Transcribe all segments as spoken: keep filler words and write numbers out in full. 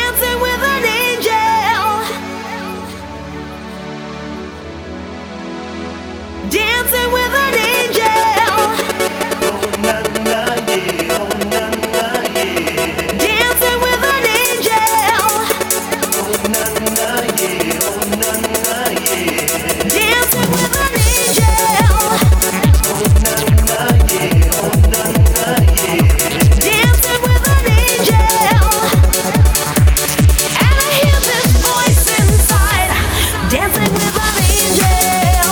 dancing with an angel, dancing with an angel. Oh na na yeah, oh na na yeah. Dancing with an angel. Oh na na yeah, oh na na yeah. Dancing with an angel. Oh na na yeah, oh na na yeah. Dancing with an angel. And I hear this voice inside. Dancing with an angel.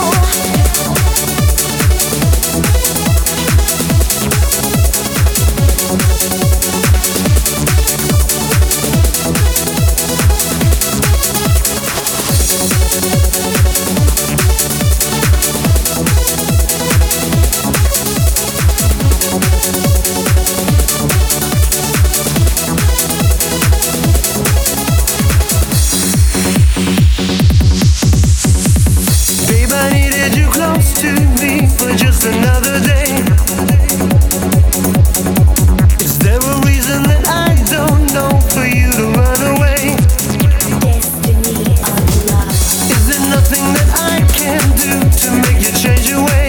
Babe, I needed you close to me for just another day. Is there a reason that I don't know for you to run away? Destiny of love. Is there nothing that I can do to make you change your way?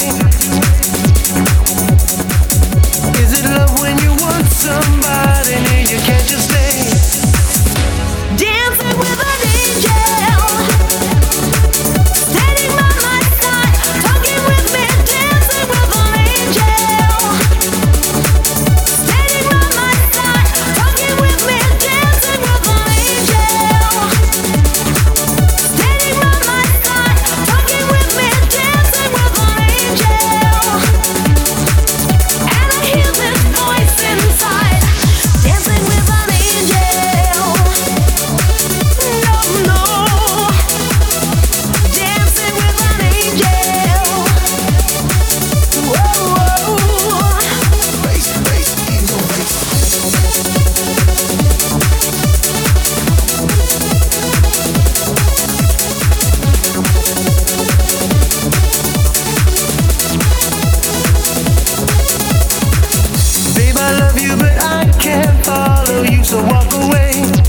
Is it love when you want somebody near you, can't you stay? Dancing with an angel. Standing by my side, talking with me, dancing with an angel. Standing by my side, talking with me, dancing with an angel. Standing by my side, talking with me, dancing with an angel. And I hear this voice inside, dancing with an angel. No, no, dancing with an angel. Whoa, whoa. Bass, bass, ego, bass. Babe, I love you, but I can't follow you, so walk away.